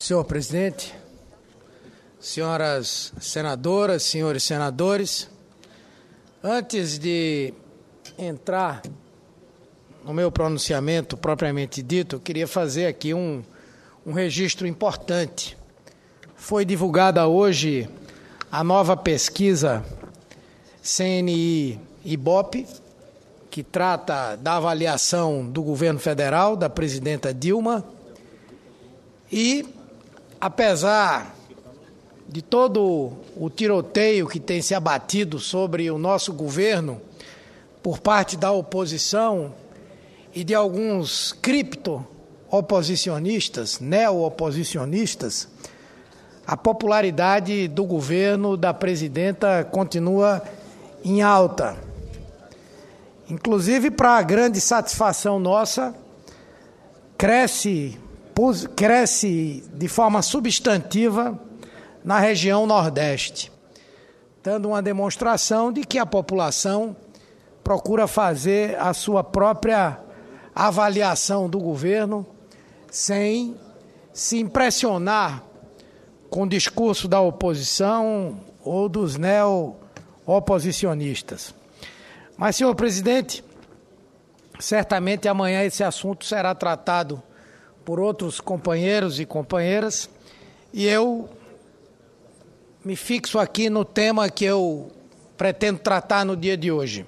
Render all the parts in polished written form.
Senhor presidente, senhoras senadoras, senhores senadores, antes de entrar no meu pronunciamento propriamente dito, eu queria fazer aqui um registro importante. Foi divulgada hoje a nova pesquisa CNI-Ibope, que trata da avaliação do governo federal, da presidenta Dilma, e, apesar de todo o tiroteio que tem se abatido sobre o nosso governo por parte da oposição e de alguns cripto-oposicionistas, neo-oposicionistas, a popularidade do governo da presidenta continua em alta. Inclusive, para a grande satisfação nossa, cresce de forma substantiva na região Nordeste, dando uma demonstração de que a população procura fazer a sua própria avaliação do governo sem se impressionar com o discurso da oposição ou dos neo-oposicionistas. Mas, senhor presidente, certamente amanhã esse assunto será tratado por outros companheiros e companheiras, e eu me fixo aqui no tema que eu pretendo tratar no dia de hoje.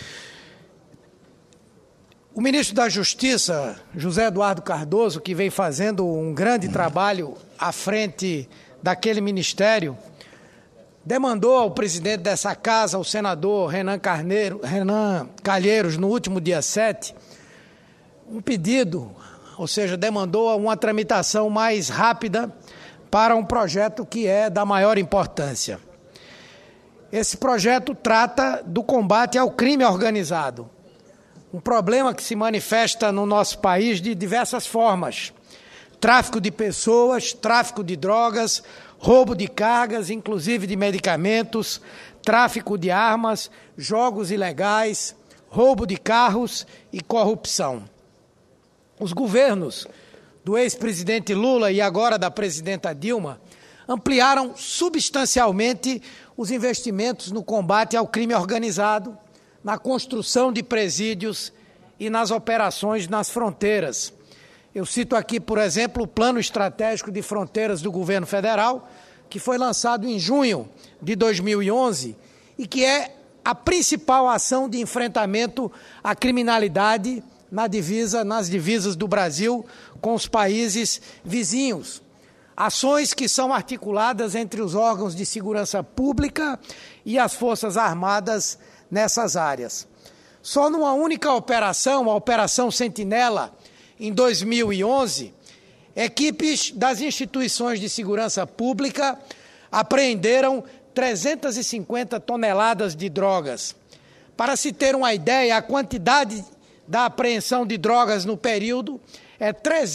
O ministro da Justiça, José Eduardo Cardoso, que vem fazendo um grande trabalho à frente daquele ministério, demandou ao presidente dessa casa, o senador Renan Calheiros, no último dia 7, um pedido, ou seja, demandou uma tramitação mais rápida para um projeto que é da maior importância. Esse projeto trata do combate ao crime organizado, um problema que se manifesta no nosso país de diversas formas: tráfico de pessoas, tráfico de drogas, roubo de cargas, inclusive de medicamentos, tráfico de armas, jogos ilegais, roubo de carros e corrupção. Os governos do ex-presidente Lula e agora da presidenta Dilma ampliaram substancialmente os investimentos no combate ao crime organizado, na construção de presídios e nas operações nas fronteiras. Eu cito aqui, por exemplo, o Plano Estratégico de Fronteiras do Governo Federal, que foi lançado em junho de 2011 e que é a principal ação de enfrentamento à criminalidade nas divisas do Brasil com os países vizinhos. Ações que são articuladas entre os órgãos de segurança pública e as Forças Armadas nessas áreas. Só numa única operação, a Operação Sentinela, em 2011, equipes das instituições de segurança pública apreenderam 350 toneladas de drogas. Para se ter uma ideia, a quantidade da apreensão de drogas no período é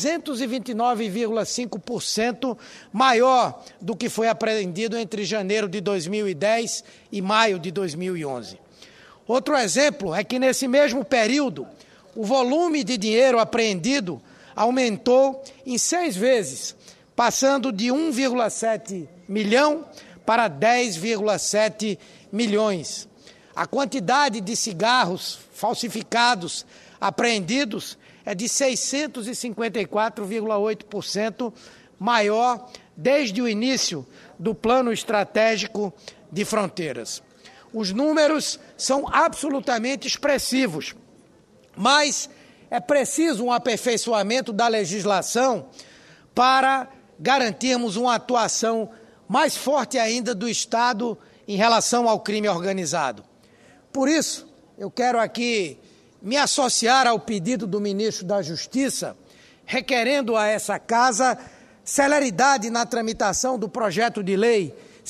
329,5% maior do que foi apreendido entre janeiro de 2010 e maio de 2011. Outro exemplo é que, nesse mesmo período, o volume de dinheiro apreendido aumentou em 6 vezes, passando de 1,7 milhão para 10,7 milhões. A quantidade de cigarros falsificados apreendidos é de 654,8% maior desde o início do Plano Estratégico de Fronteiras. Os números são absolutamente expressivos, mas é preciso um aperfeiçoamento da legislação para garantirmos uma atuação mais forte ainda do Estado em relação ao crime organizado. Por isso, eu quero aqui me associar ao pedido do ministro da Justiça, requerendo a essa Casa celeridade na tramitação do projeto de lei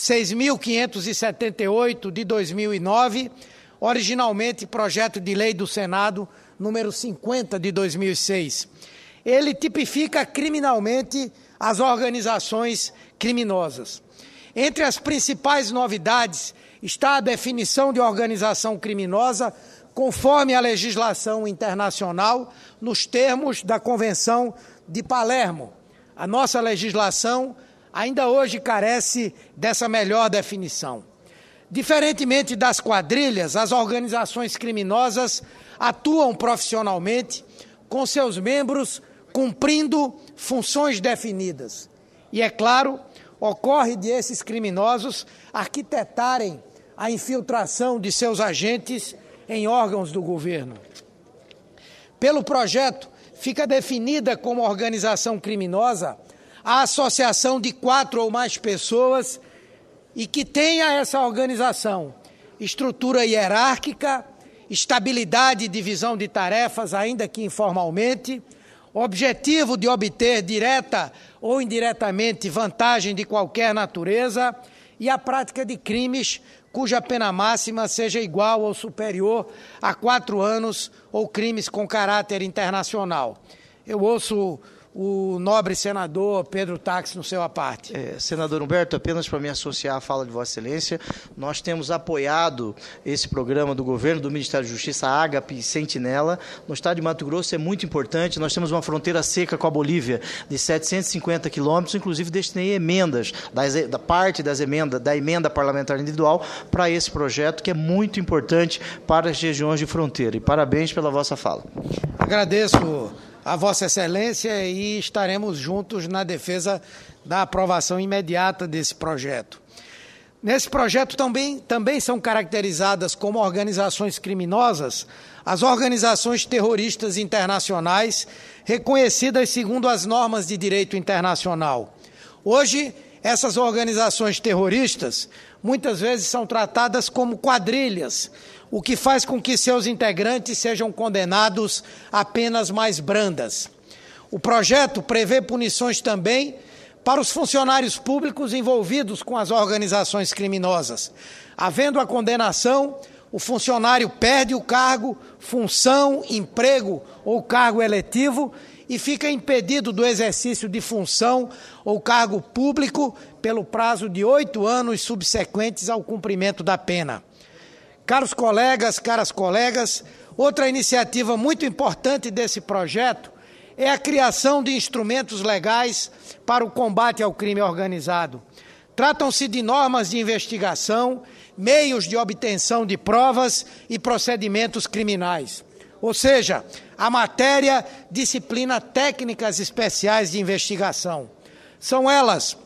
6.578 de 2009, originalmente projeto de lei do Senado número 50 de 2006. Ele tipifica criminalmente as organizações criminosas. Entre as principais novidades está a definição de organização criminosa conforme a legislação internacional, nos termos da Convenção de Palermo, A nossa legislação ainda hoje carece dessa melhor definição. Diferentemente das quadrilhas, as organizações criminosas atuam profissionalmente, com seus membros cumprindo funções definidas. E, é claro, ocorre de esses criminosos arquitetarem a infiltração de seus agentes em órgãos do governo. Pelo projeto, fica definida como organização criminosa a associação de 4 ou mais pessoas e que tenha essa organização estrutura hierárquica, estabilidade e divisão de tarefas, ainda que informalmente, objetivo de obter direta ou indiretamente vantagem de qualquer natureza e a prática de crimes cuja pena máxima seja igual ou superior a 4 anos ou crimes com caráter internacional. Eu ouço o nobre senador Pedro Táxi no seu à parte. Senador Humberto, apenas para me associar à fala de Vossa Excelência, nós temos apoiado esse programa do governo, do Ministério da Justiça, Ágape e Sentinela. No estado de Mato Grosso é muito importante, nós temos uma fronteira seca com a Bolívia de 750 quilômetros, inclusive destinei emendas, da parte das emendas, da emenda parlamentar individual para esse projeto, que é muito importante para as regiões de fronteira. E parabéns pela vossa fala. Agradeço a Vossa Excelência e estaremos juntos na defesa da aprovação imediata desse projeto. Nesse projeto também são caracterizadas como organizações criminosas as organizações terroristas internacionais reconhecidas segundo as normas de direito internacional. Hoje, essas organizações terroristas muitas vezes são tratadas como quadrilhas, o que faz com que seus integrantes sejam condenados a penas mais brandas. O projeto prevê punições também para os funcionários públicos envolvidos com as organizações criminosas. Havendo a condenação, o funcionário perde o cargo, função, emprego ou cargo eletivo e fica impedido do exercício de função ou cargo público pelo prazo de 8 anos subsequentes ao cumprimento da pena. Caros colegas, caras colegas, outra iniciativa muito importante desse projeto é a criação de instrumentos legais para o combate ao crime organizado. Tratam-se de normas de investigação, meios de obtenção de provas e procedimentos criminais. Ou seja, a matéria disciplina técnicas especiais de investigação. São elas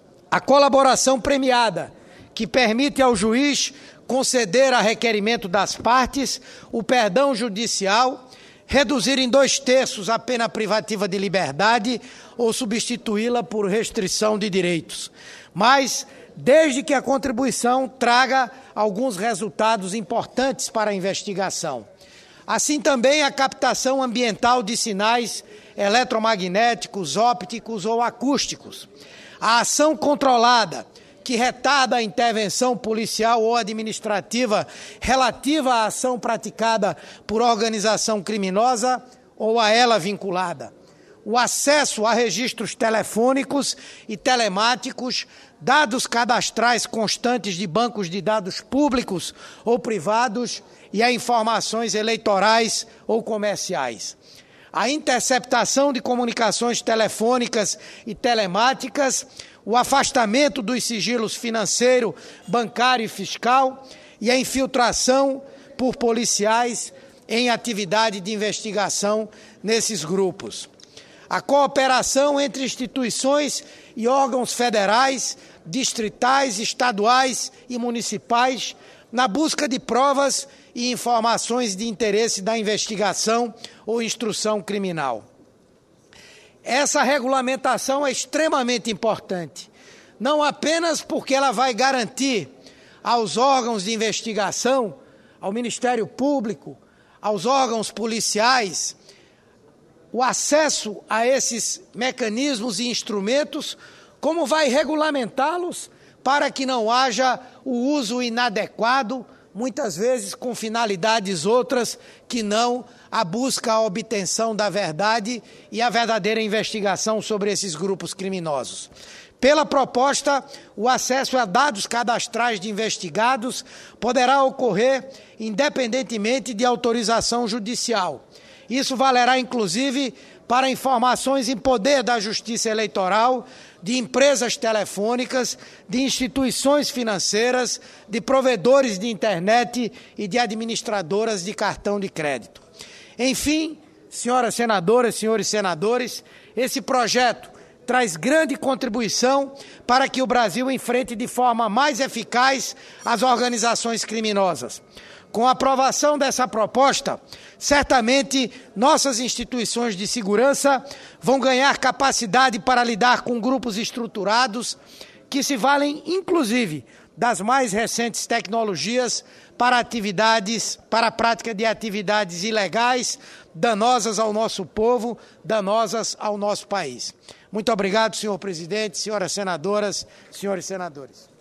a colaboração premiada, que permite ao juiz conceder a requerimento das partes o perdão judicial, reduzir em 2/3 a pena privativa de liberdade ou substituí-la por restrição de direitos. Mas, desde que a contribuição traga alguns resultados importantes para a investigação. Assim também a captação ambiental de sinais eletromagnéticos, ópticos ou acústicos. A ação controlada, que retarda a intervenção policial ou administrativa relativa à ação praticada por organização criminosa ou a ela vinculada. O acesso a registros telefônicos e telemáticos, dados cadastrais constantes de bancos de dados públicos ou privados e a informações eleitorais ou comerciais. A interceptação de comunicações telefônicas e telemáticas, o afastamento dos sigilos financeiro, bancário e fiscal e a infiltração por policiais em atividade de investigação nesses grupos. A cooperação entre instituições e órgãos federais, distritais, estaduais e municipais na busca de provas e informações de interesse da investigação ou instrução criminal. Essa regulamentação é extremamente importante, não apenas porque ela vai garantir aos órgãos de investigação, ao Ministério Público, aos órgãos policiais, o acesso a esses mecanismos e instrumentos, como vai regulamentá-los para que não haja o uso inadequado, muitas vezes com finalidades outras que não a busca a obtenção da verdade e a verdadeira investigação sobre esses grupos criminosos. Pela proposta, o acesso a dados cadastrais de investigados poderá ocorrer independentemente de autorização judicial. Isso valerá, inclusive, para informações em poder da Justiça Eleitoral, de empresas telefônicas, de instituições financeiras, de provedores de internet e de administradoras de cartão de crédito. Enfim, senhoras senadoras, senhores senadores, esse projeto traz grande contribuição para que o Brasil enfrente de forma mais eficaz as organizações criminosas. Com a aprovação dessa proposta, certamente nossas instituições de segurança vão ganhar capacidade para lidar com grupos estruturados que se valem, inclusive, das mais recentes tecnologias para a prática de atividades ilegais, danosas ao nosso povo, danosas ao nosso país. Muito obrigado, senhor presidente, senhoras senadoras, senhores senadores.